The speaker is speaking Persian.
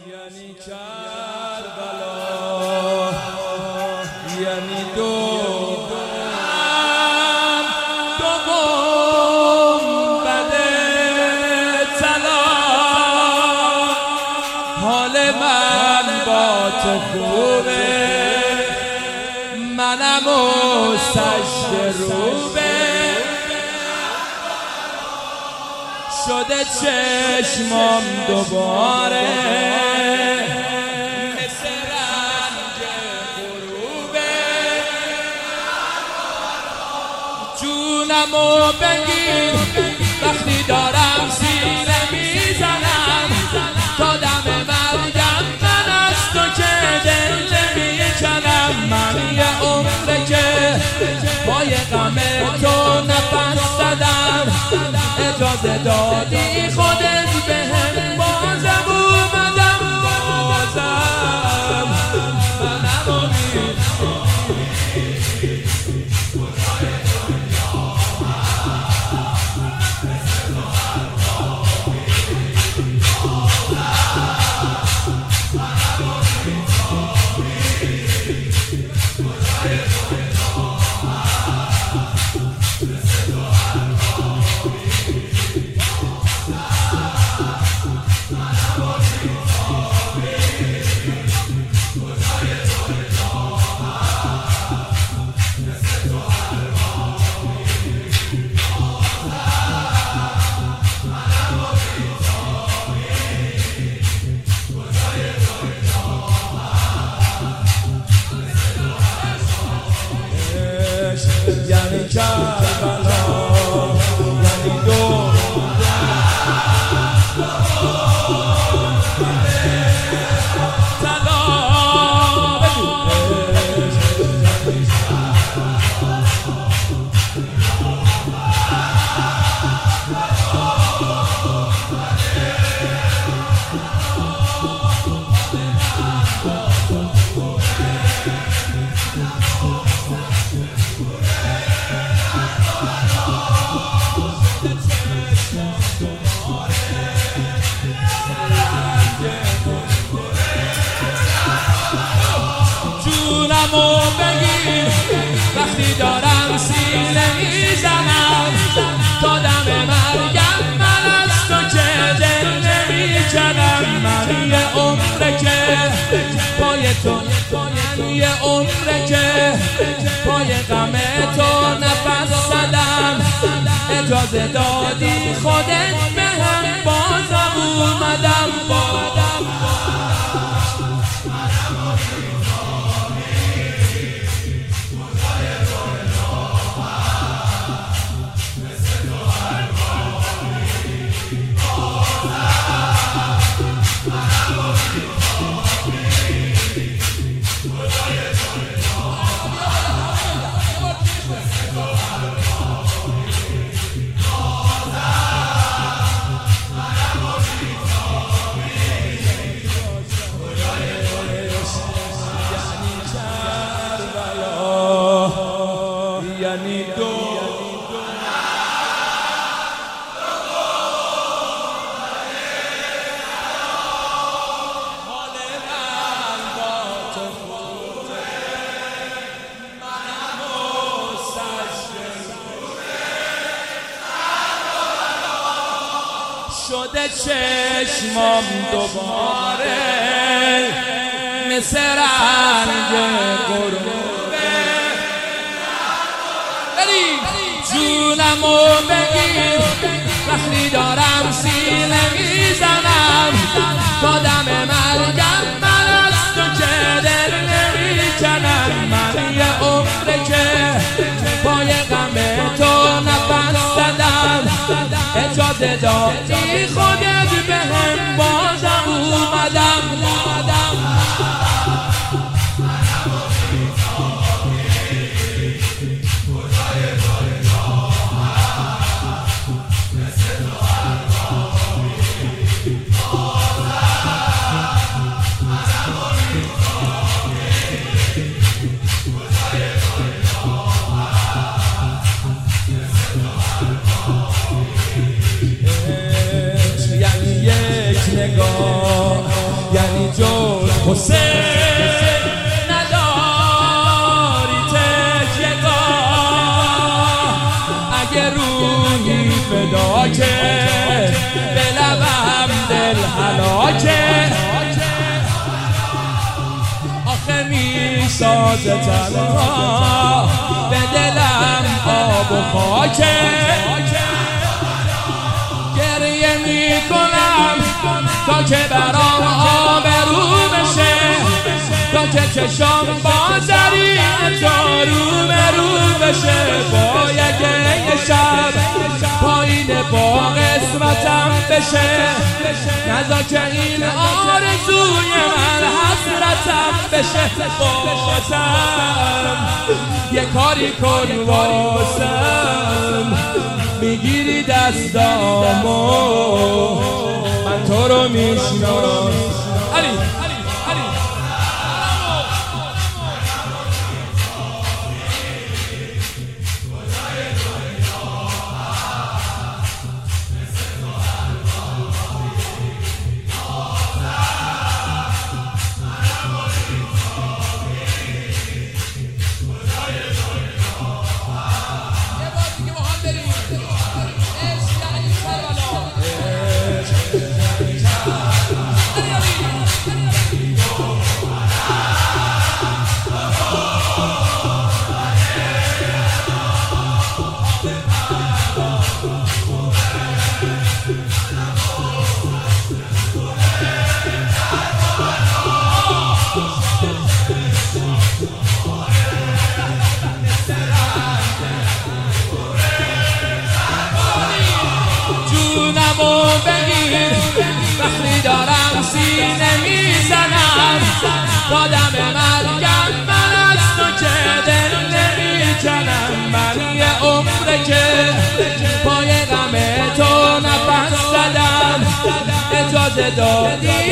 یعنی کربلا، یعنی دوم بده طلا. حال من با تو خوبه، منم مستشروبه، شده چشمام دوباره مثل رنگ غروبه. جونمو بگیر وقتی دارم سینه میزنم، تا دم مرگم من از تو که دل نمیکنم. من یه عمره که پای غم تو نفس زدم، اجازه دادی خودت بهم بازم اومدم، بازم منم امید. یعنی کربلا، یعنی دوم طلا. جونمو بگیر وقتی دارم سینه میزنم، تا دم مرگم من از تو که دل نمیکنم. من یه عمره که پای تو، من یه عمره که پای غم تو نفس زدم، اجازه دادی خودت بهم بازم اومدم، بازم یعنی حال من با تو خوبه، منم مستشروبه، شده چشمام دوباره مثل رنگ غروبه. جونمو بگیر وقتی دارم سینه میزنم، تا دم مرگم من از تو که دل نمیکنم. من یه عمره که پای غم تو نفس زدم، اجازه دادی خودت بهم بازم اومدم، یعنی یک نگاه، یعنی حسین نداری تکیه‌گاه، اگه روحی فدا که به لبم دل هلاکه، آخه میسازه تنها به دلم آب و خاکه، گریه میکنم تا که برام آبرو بشه، تا که چشام با زرین تو رو بشه، با یه شب پایین با قسمتم بشه، نذار که این آرزوی من حسرتم بشه، بازم یه کاری کن واسم، میگیری دستامو من تو رو میشناسم. علی جونمو بگیر وقتی دارم سینه میزنم، دادم مرگم من از تو که دل نمیکنم، من یه عمره که پای غم تو نفس زدم، اجازه دادی